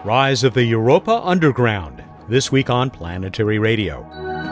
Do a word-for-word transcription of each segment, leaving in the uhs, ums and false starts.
Rise of the Europa Underground, this week on Planetary Radio.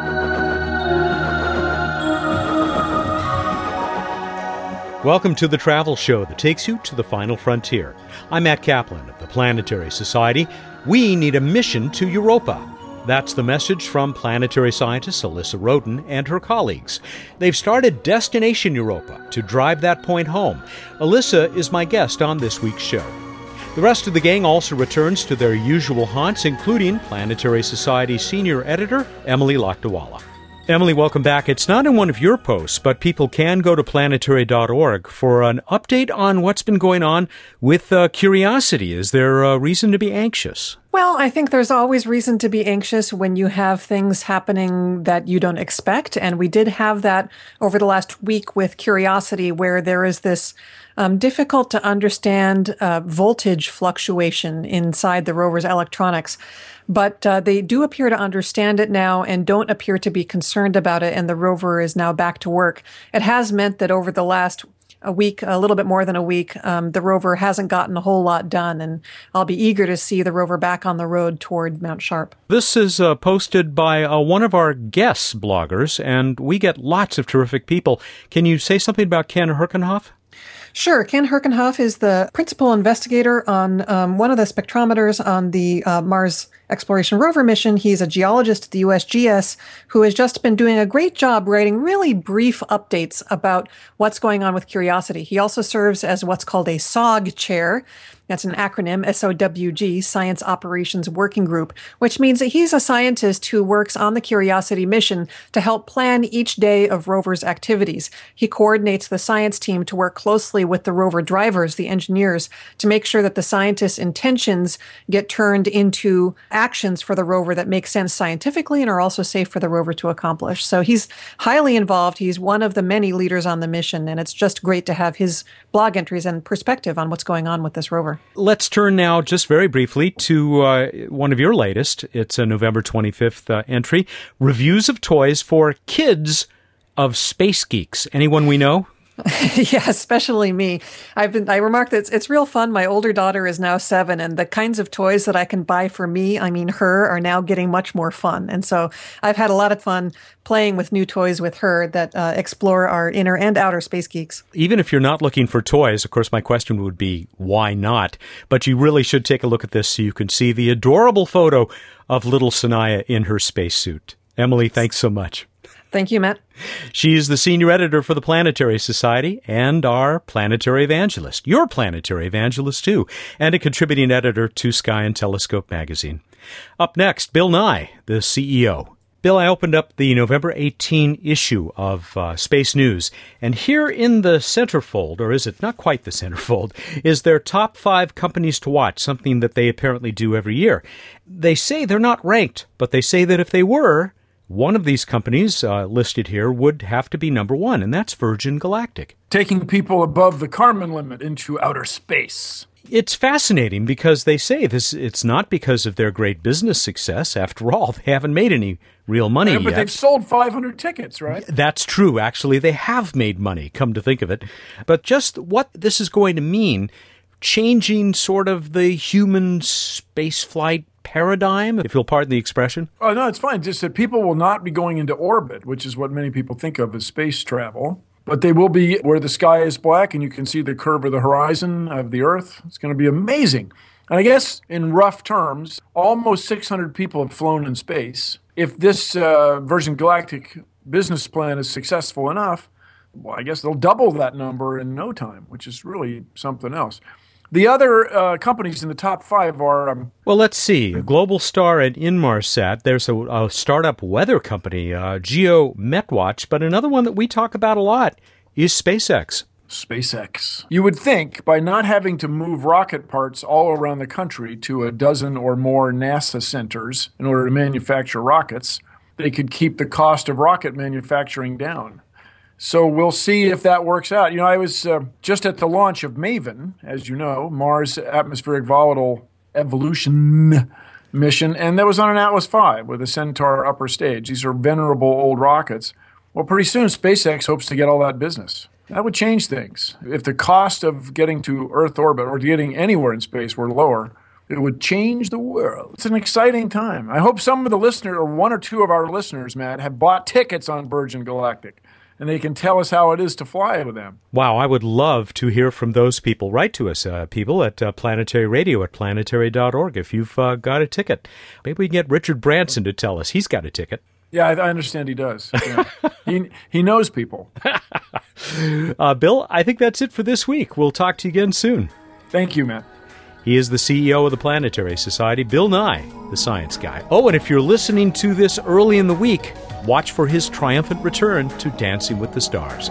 Welcome to the travel show that takes you to the final frontier. I'm Matt Kaplan of the Planetary Society. We need a mission to Europa. That's the message from planetary scientist Alyssa Roden and her colleagues. They've started Destination Europa to drive that point home. Alyssa is my guest on this week's show. The rest of the gang also returns to their usual haunts, including Planetary Society senior editor Emily Lakdawalla. Emily, welcome back. It's not in one of your posts, but people can go to planetary dot org for an update on what's been going on with uh, Curiosity. Is there a reason to be anxious? Well, I think there's always reason to be anxious when you have things happening that you don't expect. And we did have that over the last week with Curiosity, where there is this um, difficult to understand uh, voltage fluctuation inside the rover's electronics. But uh, they do appear to understand it now and don't appear to be concerned about it, and the rover is now back to work. It has meant that over the last a week, a little bit more than a week, um, the rover hasn't gotten a whole lot done, and I'll be eager to see the rover back on the road toward Mount Sharp. This is uh, posted by uh, one of our guests bloggers, and we get lots of terrific people. Can you say something about Ken Herkenhoff? Sure. Ken Herkenhoff is the principal investigator on um, one of the spectrometers on the uh, Mars Exploration Rover mission. He's a geologist at the U S G S who has just been doing a great job writing really brief updates about what's going on with Curiosity. He also serves as what's called a S O G chair. That's an acronym, S O W G, Science Operations Working Group, which means that he's a scientist who works on the Curiosity mission to help plan each day of rover's activities. He coordinates the science team to work closely with the rover drivers, the engineers, to make sure that the scientists' intentions get turned into actions for the rover that make sense scientifically and are also safe for the rover to accomplish. So he's highly involved. He's one of the many leaders on the mission, and it's just great to have his blog entries and perspective on what's going on with this rover. Let's turn now, just very briefly, to uh, one of your latest. It's a November twenty-fifth uh, entry, Reviews of Toys for Kids of Space Geeks. Anyone we know? Yeah, especially me. I've been, I remarked that it's, it's real fun. My older daughter is now seven, and the kinds of toys that I can buy for me, I mean her, are now getting much more fun. And so I've had a lot of fun playing with new toys with her that uh, explore our inner and outer space geeks. Even if you're not looking for toys, of course, my question would be, why not? But you really should take a look at this so you can see the adorable photo of little Sanaya in her spacesuit. Emily, thanks so much. Thank you, Matt. She is the senior editor for the Planetary Society and our planetary evangelist. Your planetary evangelist, too, and a contributing editor to Sky and Telescope magazine. Up next, Bill Nye, the C E O. Bill, I opened up the November eighteenth issue of uh, Space News, and here in the centerfold, or is it not quite the centerfold, is their top five companies to watch, something that they apparently do every year. They say they're not ranked, but they say that if they were, one of these companies uh, listed here would have to be number one, and that's Virgin Galactic. Taking people above the Kármán limit into outer space. It's fascinating because they say this. It's not because of their great business success. After all, they haven't made any real money yeah, but yet. They've sold five hundred tickets, right? That's true. Actually, they have made money, come to think of it. But just what this is going to mean, changing sort of the human spaceflight paradigm, if you'll pardon the expression? Oh, no, it's fine. Just that people will not be going into orbit, which is what many people think of as space travel. But they will be where the sky is black and you can see the curve of the horizon of the Earth. It's going to be amazing. And I guess in rough terms, almost six hundred people have flown in space. If this uh, Virgin Galactic business plan is successful enough, well, I guess they'll double that number in no time, which is really something else. The other uh, companies in the top five are... Um, well, let's see. Globalstar and Inmarsat. There's a, a startup weather company, uh, GeoMetWatch, but another one that we talk about a lot is SpaceX. SpaceX. You would think by not having to move rocket parts all around the country to a dozen or more NASA centers in order to manufacture rockets, they could keep the cost of rocket manufacturing down. So we'll see if that works out. You know, I was uh, just at the launch of MAVEN, as you know, Mars Atmospheric Volatile Evolution mission, and that was on an Atlas five with a Centaur upper stage. These are venerable old rockets. Well, pretty soon SpaceX hopes to get all that business. That would change things. If the cost of getting to Earth orbit or getting anywhere in space were lower, It would change the world. It's an exciting time. I hope some of the listeners, or one or two of our listeners, Matt, have bought tickets on Virgin Galactic, and they can tell us how it is to fly with them. Wow, I would love to hear from those people. Write to us, uh, people at uh, Planetary Radio at planetary dot org if you've uh, got a ticket. Maybe we can get Richard Branson to tell us he's got a ticket. Yeah, I, I understand he does. Yeah. he he knows people. uh, Bill, I think that's it for this week. We'll talk to you again soon. Thank you, Matt. He is the C E O of the Planetary Society, Bill Nye, the science guy. Oh, and if you're listening to this early in the week, watch for his triumphant return to Dancing with the Stars.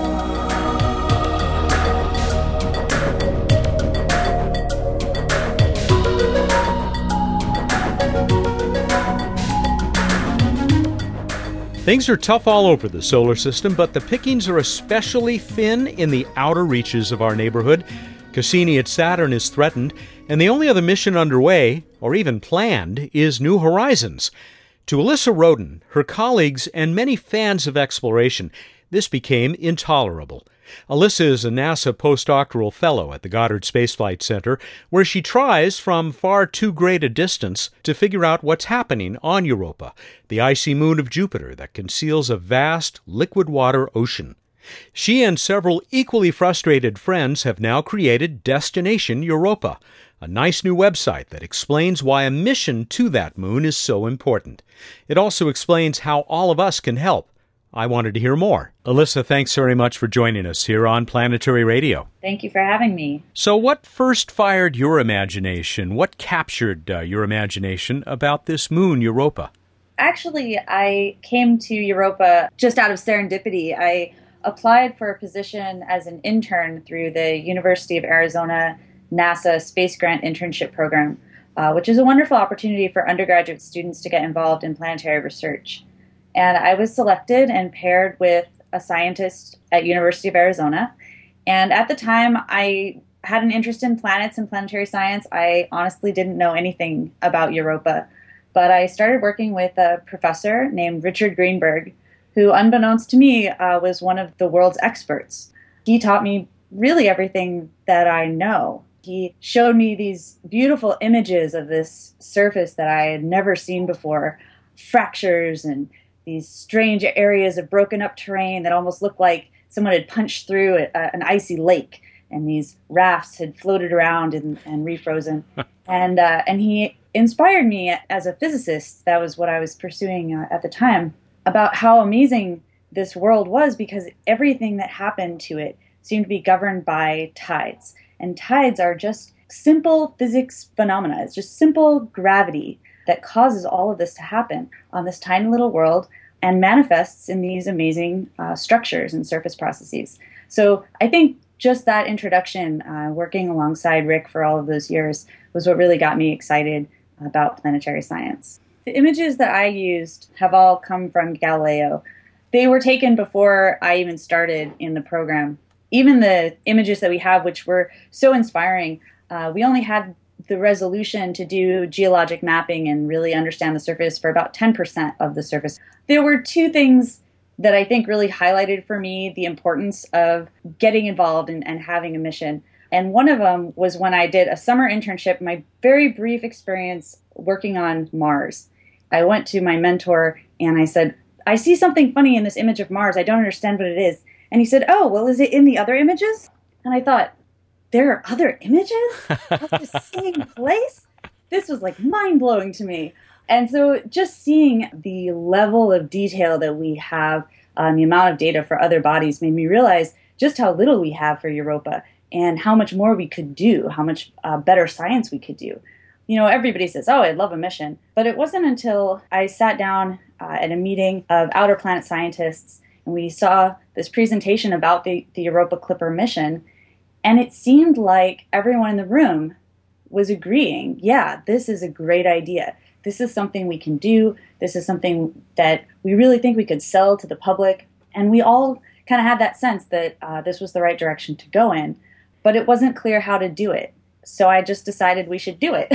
Things are tough all over the solar system, but the pickings are especially thin in the outer reaches of our neighborhood. Cassini at Saturn is threatened, and the only other mission underway, or even planned, is New Horizons. To Alyssa Roden, her colleagues, and many fans of exploration, this became intolerable. Alyssa is a NASA postdoctoral fellow at the Goddard Space Flight Center, where she tries, from far too great a distance, to figure out what's happening on Europa, the icy moon of Jupiter that conceals a vast liquid water ocean. She and several equally frustrated friends have now created Destination Europa, a nice new website that explains why a mission to that moon is so important. It also explains how all of us can help. I wanted to hear more. Alyssa, thanks very much for joining us here on Planetary Radio. Thank you for having me. So what first fired your imagination? What captured uh, your imagination about this moon, Europa? Actually, I came to Europa just out of serendipity. I applied for a position as an intern through the University of Arizona NASA Space Grant Internship Program, uh, which is a wonderful opportunity for undergraduate students to get involved in planetary research. And I was selected and paired with a scientist at University of Arizona. And at the time, I had an interest in planets and planetary science. I honestly didn't know anything about Europa, but I started working with a professor named Richard Greenberg, who, unbeknownst to me, uh, was one of the world's experts. He taught me really everything that I know. He showed me these beautiful images of this surface that I had never seen before, fractures and these strange areas of broken up terrain that almost looked like someone had punched through a, an icy lake, and these rafts had floated around and, and refrozen. and uh, and he inspired me as a physicist. That was what I was pursuing uh, at the time, about how amazing this world was, because everything that happened to it seemed to be governed by tides. And tides are just simple physics phenomena. It's just simple gravity that causes all of this to happen on this tiny little world and manifests in these amazing uh, structures and surface processes. So I think just that introduction, uh, working alongside Rick for all of those years, was what really got me excited about planetary science. The images that I used have all come from Galileo. They were taken before I even started in the program. Even the images that we have, which were so inspiring, uh, we only had the resolution to do geologic mapping and really understand the surface for about ten percent of the surface. There were two things that I think really highlighted for me the importance of getting involved and, and having a mission. And one of them was when I did a summer internship, my very brief experience working on Mars. I went to my mentor and I said, I see something funny in this image of Mars. I don't understand what it is. And he said, oh, well, is it in the other images? And I thought, there are other images of the same place? This was like mind-blowing to me. And so just seeing the level of detail that we have on the amount of data for other bodies made me realize just how little we have for Europa and how much more we could do, how much uh, better science we could do. You know, everybody says, oh, I'd love a mission. But it wasn't until I sat down uh, at a meeting of outer planet scientists and we saw this presentation about the, the Europa Clipper mission, and it seemed like everyone in the room was agreeing, yeah, this is a great idea. This is something we can do. This is something that we really think we could sell to the public. And we all kind of had that sense that uh, this was the right direction to go in, but it wasn't clear how to do it. So I just decided we should do it.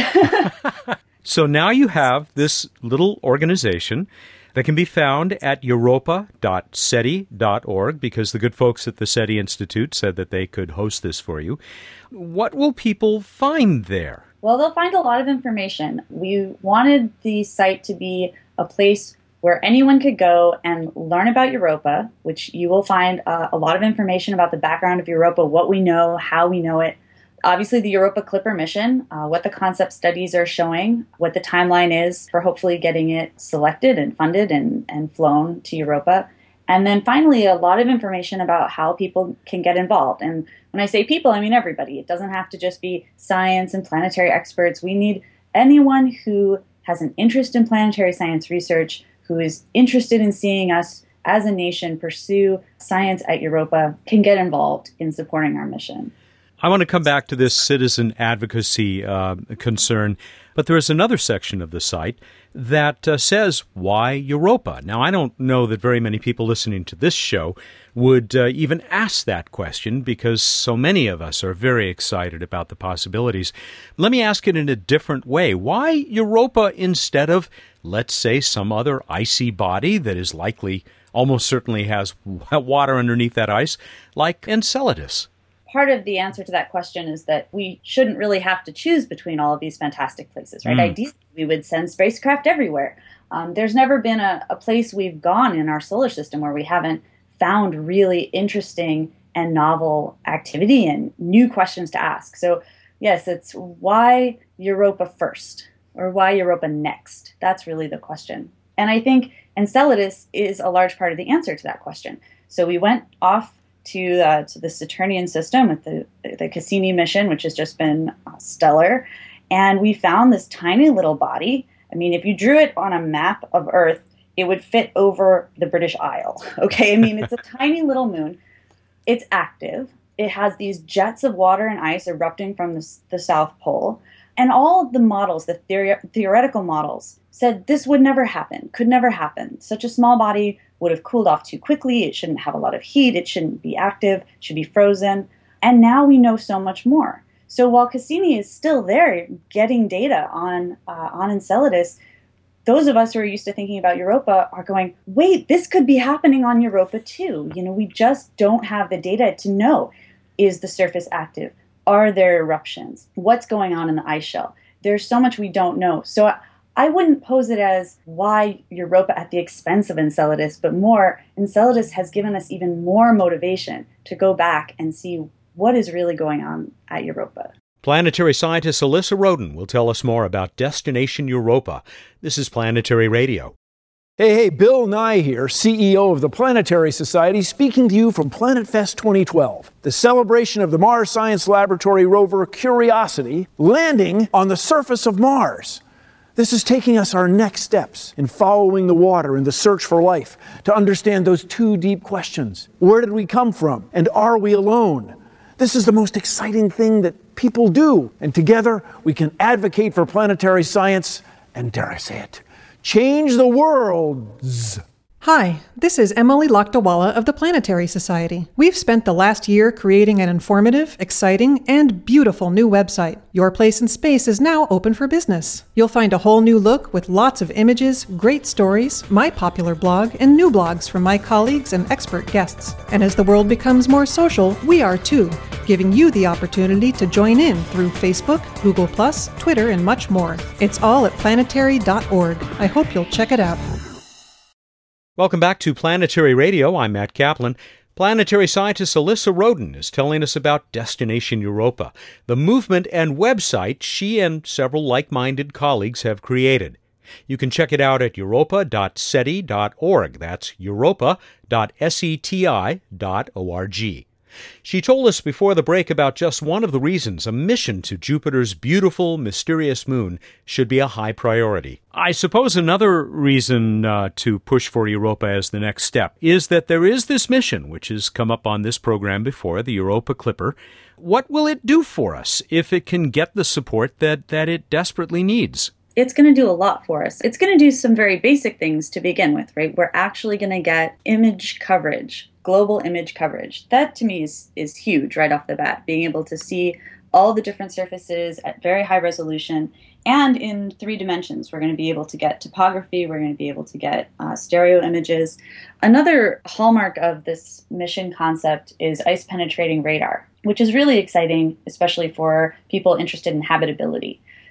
So now you have this little organization that can be found at europa dot seti dot org, because the good folks at the SETI Institute said that they could host this for you. What will people find there? Well, they'll find a lot of information. We wanted the site to be a place where anyone could go and learn about Europa, which you will find uh, a lot of information about the background of Europa, what we know, how we know it. Obviously, the Europa Clipper mission, uh, what the concept studies are showing, what the timeline is for hopefully getting it selected and funded and, and flown to Europa. And then finally, a lot of information about how people can get involved. And when I say people, I mean everybody. It doesn't have to just be science and planetary experts. We need anyone who has an interest in planetary science research, who is interested in seeing us as a nation pursue science at Europa, can get involved in supporting our mission. I want to come back to this citizen advocacy uh, concern, but there is another section of the site that uh, says, why Europa? Now, I don't know that very many people listening to this show would uh, even ask that question because so many of us are very excited about the possibilities. Let me ask it in a different way. Why Europa instead of, let's say, some other icy body that is likely, almost certainly has water underneath that ice, like Enceladus? Part of the answer to that question is that we shouldn't really have to choose between all of these fantastic places, right? Mm. Ideally, we would send spacecraft everywhere. Um, there's never been a, a place we've gone in our solar system where we haven't found really interesting and novel activity and new questions to ask. So, yes, it's why Europa first or why Europa next? That's really the question. And I think Enceladus is a large part of the answer to that question. So we went off to uh, to the Saturnian system with the, the Cassini mission, which has just been uh, stellar. And we found this tiny little body. I mean, if you drew it on a map of Earth, it would fit over the British Isle. Okay, I mean, it's a tiny little moon. It's active. It has these jets of water and ice erupting from the, the South Pole. And all of the models, the theori- theoretical models, said this would never happen, could never happen. Such a small body would have cooled off too quickly. It shouldn't have a lot of heat. It shouldn't be active. It should be frozen. And now we know so much more. So while Cassini is still there getting data on uh, on Enceladus, those of us who are used to thinking about Europa are going, wait, this could be happening on Europa too. You know, we just don't have the data to know. Is the surface active? Are there eruptions? What's going on in the ice shell? There's so much we don't know. So I, I wouldn't pose it as why Europa at the expense of Enceladus, but more, Enceladus has given us even more motivation to go back and see what is really going on at Europa. Planetary scientist Alyssa Roden will tell us more about Destination Europa. This is Planetary Radio. Hey, hey, Bill Nye here, C E O of the Planetary Society, speaking to you from Planet Fest twenty twelve, the celebration of the Mars Science Laboratory rover Curiosity landing on the surface of Mars. This is taking us our next steps in following the water in the search for life to understand those two deep questions. Where did we come from? And are we alone? This is the most exciting thing that people do. And together we can advocate for planetary science and, dare I say it, change the world's. Hi, this is Emily Lakdawala of the Planetary Society. We've spent the last year creating an informative, exciting, and beautiful new website. Your Place in Space is now open for business. You'll find a whole new look with lots of images, great stories, my popular blog, and new blogs from my colleagues and expert guests. And as the world becomes more social, we are too, giving you the opportunity to join in through Facebook, Google plus, Twitter, and much more. It's all at planetary dot org. I hope you'll check it out. Welcome back to Planetary Radio. I'm Matt Kaplan. Planetary scientist Alyssa Roden is telling us about Destination Europa, the movement and website she and several like-minded colleagues have created. You can check it out at europa dot seti dot org. That's europa dot seti dot org. She told us before the break about just one of the reasons a mission to Jupiter's beautiful, mysterious moon should be a high priority. I suppose another reason uh, to push for Europa as the next step is that there is this mission, which has come up on this program before, the Europa Clipper. What will it do for us if it can get the support that, that it desperately needs? It's going to do a lot for us. It's going to do some very basic things to begin with, right? We're actually going to get image coverage, global image coverage. That to me is, is huge right off the bat, being able to see all the different surfaces at very high resolution and in three dimensions. We're going to be able to get topography. We're going to be able to get uh, stereo images. Another hallmark of this mission concept is ice-penetrating radar, which is really exciting, especially for people interested in habitability.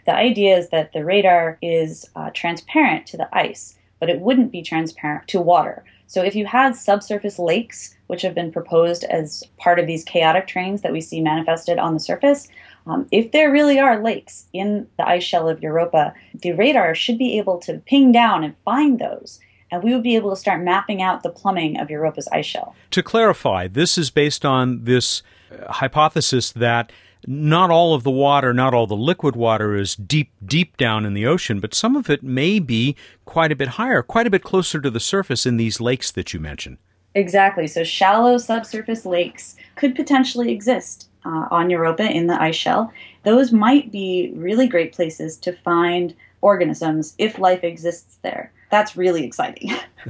The idea is that the radar is uh, transparent to the ice, but it wouldn't be transparent to water. So if you had subsurface lakes, which have been proposed as part of these chaotic terrains that we see manifested on the surface, um, if there really are lakes in the ice shell of Europa, the radar should be able to ping down and find those, and we would be able to start mapping out the plumbing of Europa's ice shell. To clarify, this is based on this uh, hypothesis that not all of the water, not all the liquid water is deep, deep down in the ocean, but some of it may be quite a bit higher, quite a bit closer to the surface in these lakes that you mentioned. Exactly. So shallow subsurface lakes could potentially exist uh, on Europa in the ice shell. Those might be really great places to find organisms if life exists there. That's really exciting.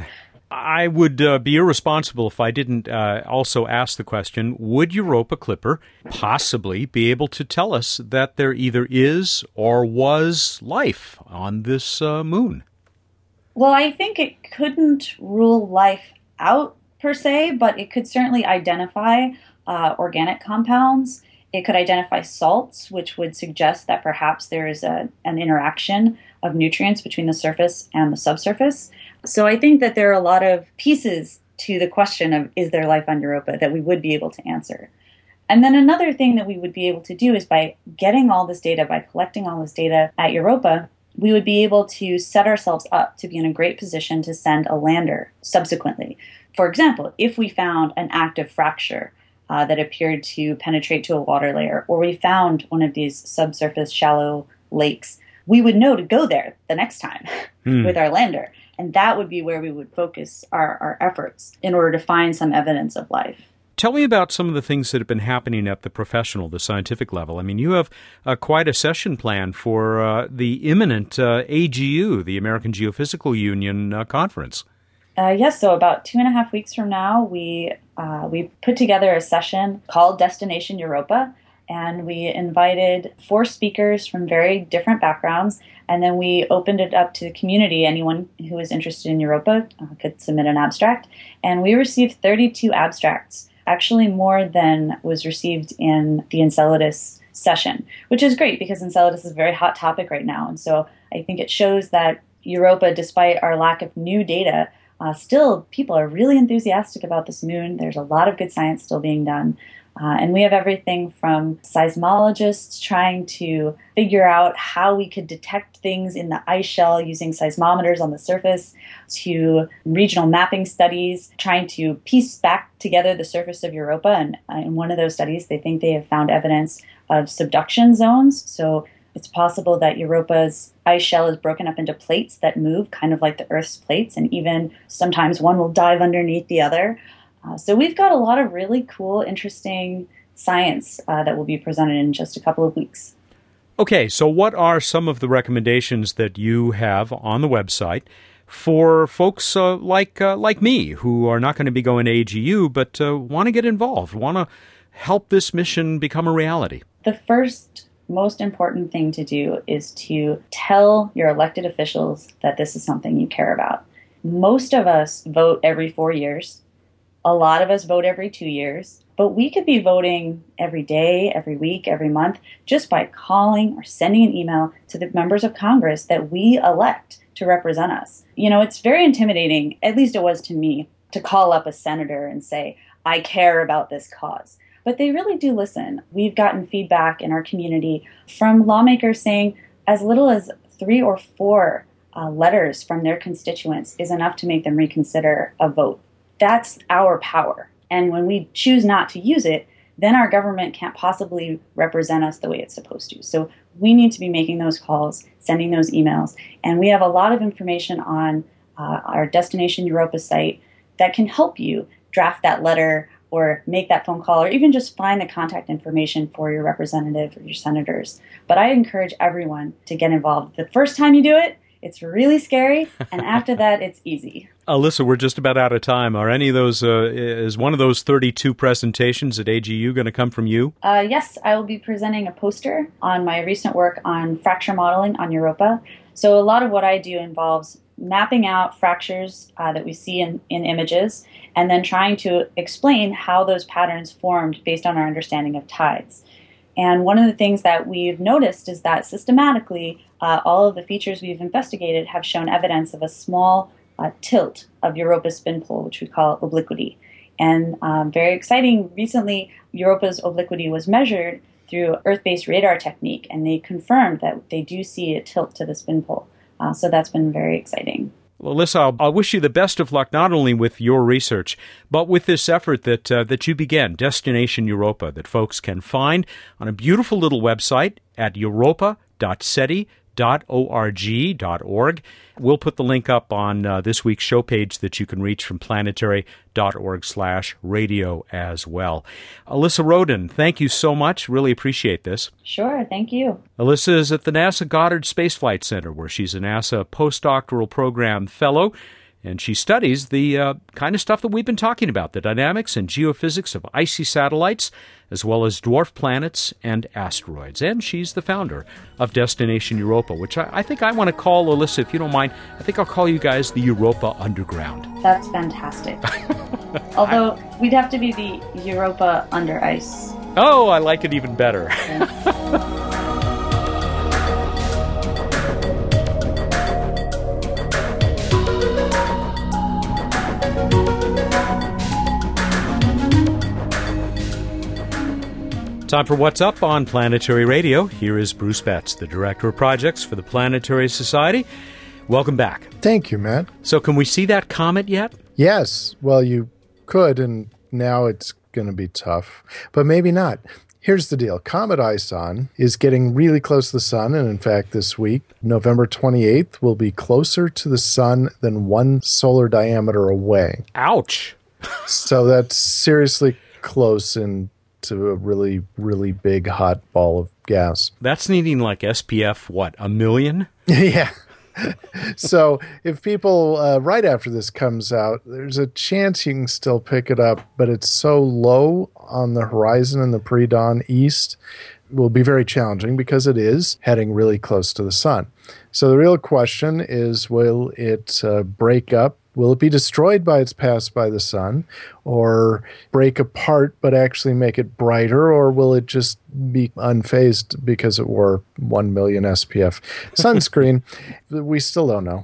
I would uh, be irresponsible if I didn't uh, also ask the question, would Europa Clipper possibly be able to tell us that there either is or was life on this uh, moon? Well, I think it couldn't rule life out per se, but it could certainly identify uh, organic compounds. It could identify salts, which would suggest that perhaps there is a, an interaction of nutrients between the surface and the subsurface. So I think that there are a lot of pieces to the question of is there life on Europa that we would be able to answer. And then another thing that we would be able to do is by getting all this data, by collecting all this data at Europa, we would be able to set ourselves up to be in a great position to send a lander subsequently. For example, if we found an active fracture uh, that appeared to penetrate to a water layer, or we found one of these subsurface shallow lakes, we would know to go there the next time hmm. with our lander. And that would be where we would focus our, our efforts in order to find some evidence of life. Tell me about some of the things that have been happening at the professional, the scientific level. I mean, you have uh, quite a session planned for uh, the imminent uh, A G U, the American Geophysical Union uh, conference. Uh, yes, so about two and a half weeks from now, we uh, we put together a session called Destination Europa, and we invited four speakers from very different backgrounds, and then we opened it up to the community. Anyone who was interested in Europa uh, could submit an abstract, and we received thirty-two abstracts, actually more than was received in the Enceladus session, which is great because Enceladus is a very hot topic right now, and so I think it shows that Europa, despite our lack of new data, Uh, still, people are really enthusiastic about this moon. There's a lot of good science still being done. Uh, and we have everything from seismologists trying to figure out how we could detect things in the ice shell using seismometers on the surface, to regional mapping studies, trying to piece back together the surface of Europa. And uh, in one of those studies, they think they have found evidence of subduction zones. So it's possible that Europa's ice shell is broken up into plates that move, kind of like the Earth's plates, and even sometimes one will dive underneath the other. Uh, so we've got a lot of really cool, interesting science uh, that will be presented in just a couple of weeks. Okay, so what are some of the recommendations that you have on the website for folks uh, like uh, like me who are not going to be going to A G U but uh, want to get involved, want to help this mission become a reality? The first most important thing to do is to tell your elected officials that this is something you care about. Most of us vote every four years. A lot of us vote every two years. But we could be voting every day, every week, every month, just by calling or sending an email to the members of Congress that we elect to represent us. You know, it's very intimidating, at least it was to me, to call up a senator and say, I care about this cause. But they really do listen. We've gotten feedback in our community from lawmakers saying as little as three or four uh, letters from their constituents is enough to make them reconsider a vote. That's our power. And when we choose not to use it, then our government can't possibly represent us the way it's supposed to. So we need to be making those calls, sending those emails. And we have a lot of information on uh, our Destination Europa site that can help you draft that letter or make that phone call, or even just find the contact information for your representative or your senators. But I encourage everyone to get involved. The first time you do it, it's really scary, and after that, it's easy. Alyssa, we're just about out of time. Are any of those, uh, is one of those thirty-two presentations at A G U going to come from you? Uh, yes, I will be presenting a poster on my recent work on fracture modeling on Europa. So a lot of what I do involves mapping out fractures uh, that we see in, in images, and then trying to explain how those patterns formed based on our understanding of tides. And one of the things that we've noticed is that systematically, uh, all of the features we've investigated have shown evidence of a small uh, tilt of Europa's spin pole, which we call obliquity. And um, very exciting, recently Europa's obliquity was measured through Earth-based radar technique, and they confirmed that they do see a tilt to the spin pole. Uh, so that's been very exciting. Well, Alyssa, I wish you the best of luck, not only with your research, but with this effort that uh, that you began, Destination Europa, that folks can find on a beautiful little website at europa dot seti dot org dot org. We'll put the link up on uh, this week's show page that you can reach from planetary dot org slash radio as well. Alyssa Rodin, thank you so much. Really appreciate this. Sure, thank you. Alyssa is at the NASA Goddard Space Flight Center, where she's a NASA postdoctoral program fellow, and she studies the uh, kind of stuff that we've been talking about, the dynamics and geophysics of icy satellites, as well as dwarf planets and asteroids. And she's the founder of Destination Europa, which I, I think I want to call, Alyssa, if you don't mind, I think I'll call you guys the Europa Underground. That's fantastic. Although we'd have to be the Europa Under Ice. Oh, I like it even better. Time for What's Up on Planetary Radio. Here is Bruce Betts, the Director of Projects for the Planetary Society. Welcome back. Thank you, Matt. So can we see that comet yet? Yes. Well, you could, and now it's going to be tough. But maybe not. Here's the deal. Comet Ison is getting really close to the sun, and in fact, this week, November twenty-eighth, will be closer to the sun than one solar diameter away. Ouch. So that's seriously close in to a really, really big hot ball of gas. That's needing like S P F, what, a million? Yeah. So if people, uh, right after this comes out, there's a chance you can still pick it up, but it's so low on the horizon in the pre-dawn east, it will be very challenging because it is heading really close to the sun. So the real question is, will it uh, break up? Will it be destroyed by its pass by the sun, or break apart but actually make it brighter, or will it just be unfazed because it wore one million S P F sunscreen? We still don't know.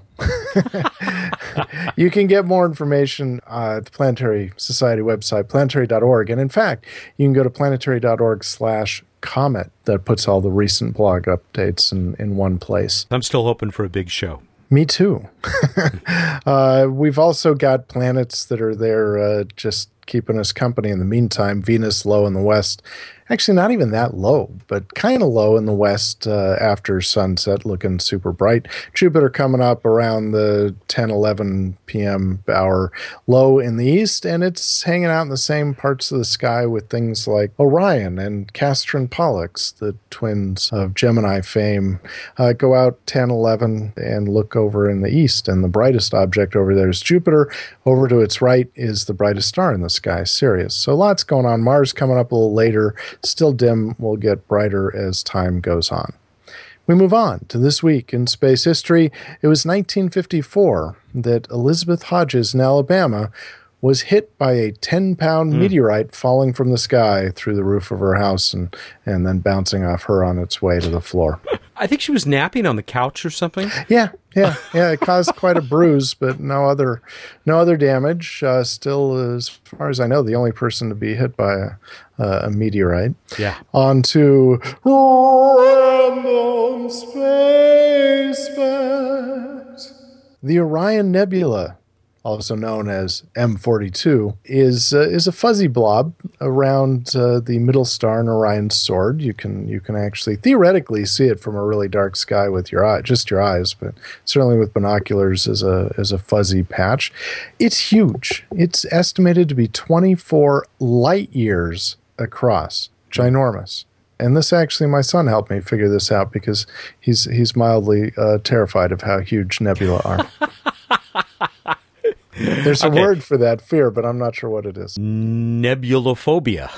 You can get more information uh, at the Planetary Society website, planetary dot org. And in fact, you can go to planetary dot org slash comet. That puts all the recent blog updates in, in one place. I'm still hoping for a big show. Me too. uh, we've also got planets that are there uh, just keeping us company in the meantime. Venus low in the west. Actually, not even that low, but kind of low in the west uh, after sunset, looking super bright. Jupiter coming up around the ten, eleven p.m. hour, low in the east, and it's hanging out in the same parts of the sky with things like Orion and Castor and Pollux, the twins of Gemini fame. Uh, go out ten, eleven and look over in the east, and the brightest object over there is Jupiter. Over to its right is the brightest star in the sky, Sirius. So lots going on. Mars coming up a little later. Still dim, will get brighter as time goes on. We move on to this week in space history. It was nineteen fifty-four that Elizabeth Hodges in Alabama was hit by a ten-pound mm. meteorite falling from the sky through the roof of her house and, and then bouncing off her on its way to the floor. I think she was napping on the couch or something. Yeah, yeah, yeah. It caused quite a bruise, but no other, no other damage. Uh, still, as far as I know, the only person to be hit by a, uh, a meteorite. Yeah. On to random space facts. The Orion Nebula, also known as M forty-two, is uh, is a fuzzy blob around uh, the middle star in Orion's sword. You can you can actually theoretically see it from a really dark sky with your eye, just your eyes, but certainly with binoculars as a as a fuzzy patch. It's huge. It's estimated to be twenty-four light years across. Ginormous. And this actually, my son helped me figure this out because he's he's mildly uh, terrified of how huge nebula are. There's a okay. word for that fear, but I'm not sure what it is. Nebulophobia.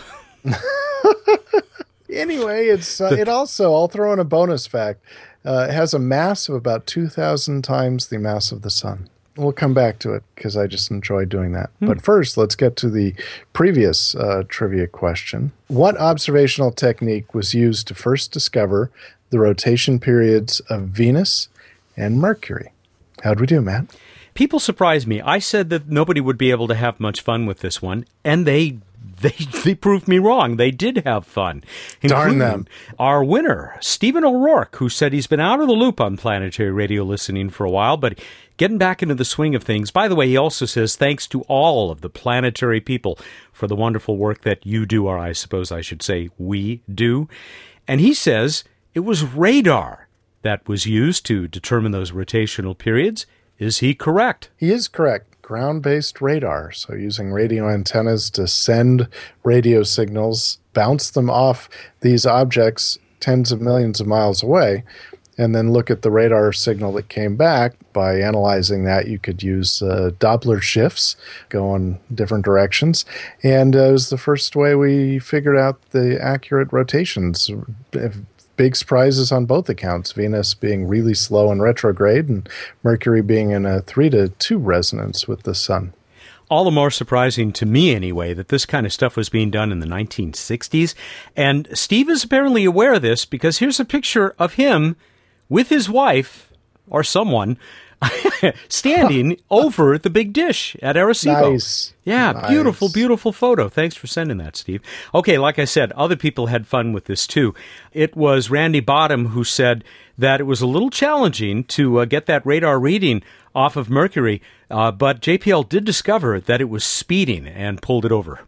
Anyway, it's uh, it also, I'll throw in a bonus fact, uh, it has a mass of about two thousand times the mass of the sun. We'll come back to it because I just enjoy doing that. Hmm. But first, let's get to the previous uh, trivia question. What observational technique was used to first discover the rotation periods of Venus and Mercury? How'd we do, Matt? People surprised me. I said that nobody would be able to have much fun with this one, and they they, they proved me wrong. They did have fun. Darn them. Our winner, Stephen O'Rourke, who said he's been out of the loop on planetary radio listening for a while, but getting back into the swing of things. By the way, he also says thanks to all of the planetary people for the wonderful work that you do, or I suppose I should say we do. And he says it was radar that was used to determine those rotational periods. Is he correct? He is correct. Ground-based radar, so using radio antennas to send radio signals, bounce them off these objects tens of millions of miles away, and then look at the radar signal that came back. By analyzing that, you could use uh, Doppler shifts, go in different directions, and uh, it was the first way we figured out the accurate rotations. If, Big surprises on both accounts, Venus being really slow and retrograde and Mercury being in a three to two resonance with the sun. All the more surprising to me, anyway, that this kind of stuff was being done in the nineteen sixties. And Steve is apparently aware of this because here's a picture of him with his wife, or someone, standing over the big dish at Arecibo. Nice. Yeah, nice. Beautiful, beautiful photo. Thanks for sending that, Steve. Okay, like I said, other people had fun with this too. It was Randy Bottom who said that it was a little challenging to uh, get that radar reading off of Mercury, uh, but J P L did discover that it was speeding and pulled it over.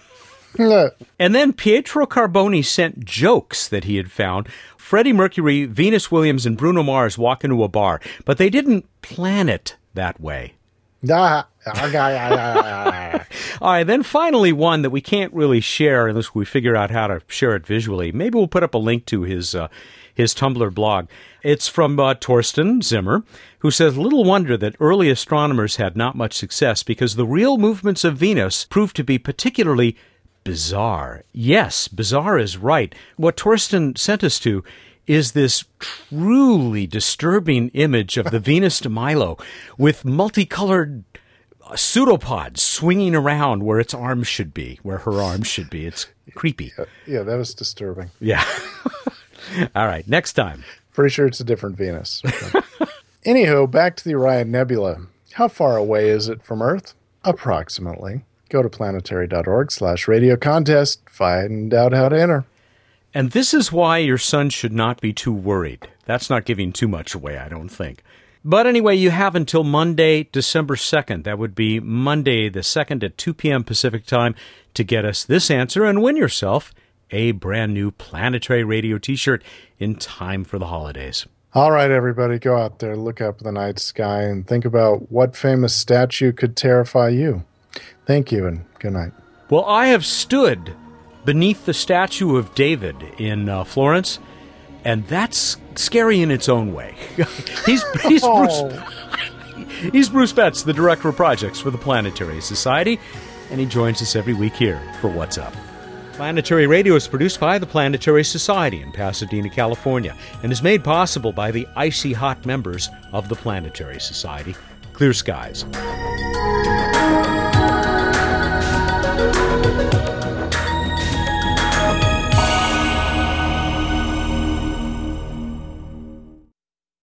And then Pietro Carboni sent jokes that he had found. Freddie Mercury, Venus Williams, and Bruno Mars walk into a bar, but they didn't plan it that way. All right, then finally one that we can't really share unless we figure out how to share it visually. Maybe we'll put up a link to his uh, his Tumblr blog. It's from uh, Torsten Zimmer, who says, little wonder that early astronomers had not much success because the real movements of Venus proved to be particularly bizarre. Yes, bizarre is right. What Torsten sent us to is this truly disturbing image of the Venus de Milo with multicolored pseudopods swinging around where its arms should be, where her arms should be. It's creepy. Yeah, yeah that was disturbing. Yeah. All right, next time. Pretty sure it's a different Venus. Anywho, back to the Orion Nebula. How far away is it from Earth? Approximately. Go to planetary.org slash radio contest. Find out how to enter. And this is why your son should not be too worried. That's not giving too much away, I don't think. But anyway, you have until Monday, December second. That would be Monday the second at two p.m. Pacific time to get us this answer and win yourself a brand new Planetary Radio t-shirt in time for the holidays. All right, everybody, go out there, look up the night sky, and think about what famous statue could terrify you. Thank you, and good night. Well, I have stood beneath the statue of David in uh, Florence, and that's scary in its own way. he's he's oh. Bruce he's Bruce Betts, the director of projects for the Planetary Society, and he joins us every week here for What's Up. Planetary Radio is produced by the Planetary Society in Pasadena, California, and is made possible by the icy hot members of the Planetary Society. Clear skies.